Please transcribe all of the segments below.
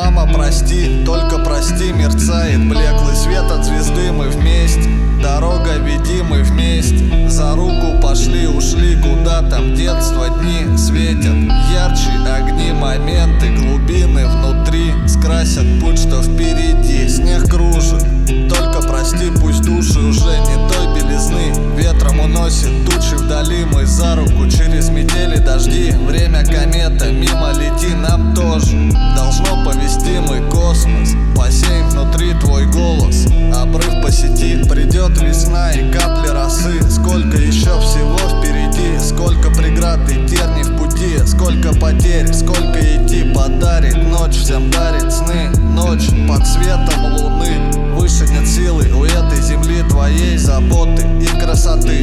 Мама, прости, только прости, мерцает блеклый свет от звезды, мы вместе. Дорога, веди, мы вместе. За руку пошли, ушли, куда там детство, дни светят ярче огни, моменты, глубины внутри скрасят путь, что впереди. Снег кружит, только прости, пусть души уже не той белизны. Ветром уносит тучи вдали, мы за руку через метели, дожди. Время комета, мимо лети, нам тоже должно повести, мы космос. Посеем внутри твой голос, обрыв по сети. Придет весна и капли росы. Сколько еще всего впереди, сколько преград и терний в пути, сколько потерь, сколько идти. Подарит ночь, всем дарит сны. Ночь под светом луны. Выше нет силы у этой земли, твоей заботы и красоты.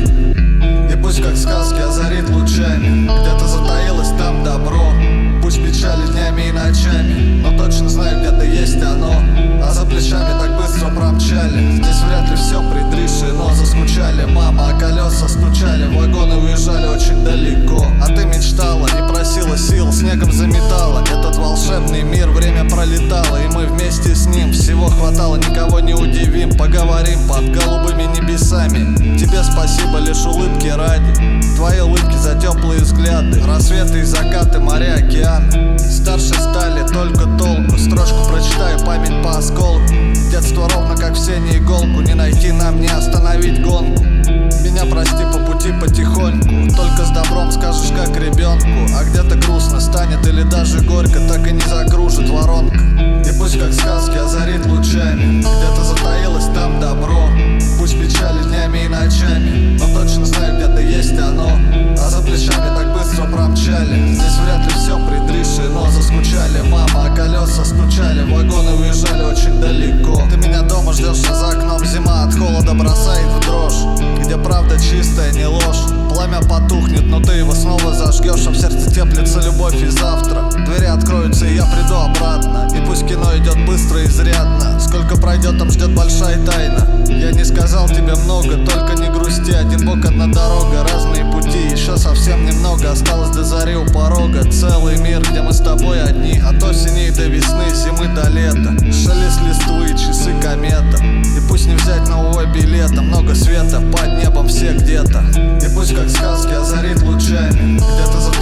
И пусть как сказки озарит лучами, где-то затаилось там добро. Пусть печали днями и ночами, но точно знаю, где-то есть оно. А за плечами так быстро промчали. Здесь вряд ли все предрешено. Заскучали, мама, а колеса стучали. Вагоны уезжали очень далеко. А ты мечтала и просила сил, снегом заметала этот волшебный мир. Время пролетало, и мы вместе с ним. Всего хватало, никого не удивим. Поговорим под голубыми небесами. Тебе спасибо лишь улыбки ради. Твои улыбки за теплые взгляды. Рассветы и закаты, моря, океаны. Старше стали, только толку. Строчку прочитаю, память по осколку. Детство ровно как в сене иголку. Не найти нам, не остановить гонку. Меня прости по пути потихоньку. Только с добром скажешь, как ребенку. А где-то грустно станет или даже горько, так и не закружит воронка. И пусть как сказки озарит лучами, где-то затаилось там добро. Пусть печали днями и ночами, но точно знаю, где-то есть оно. А за плечами так быстро промчали. Здесь вряд ли все предрешено. Заскучали, мама, а колеса стучали. Вагоны уезжали очень далеко. Ты меня дома ждешь, а за окном зима от холода бросает в дрожь. Где правда чистая, не ложь. Пламя потухнет, но ты его снова зажгешь. А в сердце теплится любовь, и завтра двери откроются, и я приду обратно. И пусть кино идет быстро и изрядно, сколько пройдет, там ждет большая тайна. Я не сказал тебе много, только не грусти. Один бок, одна дорога, разные пути. Еще совсем немного осталось до зари у порога. Целый мир, где мы с тобой одни. От осени до весны, зимы до лета. Шелест листвы, часы комета. И пусть не взять нового билета. Много света, под небом все где-то. И пусть как сказки озарит лучами, где-то за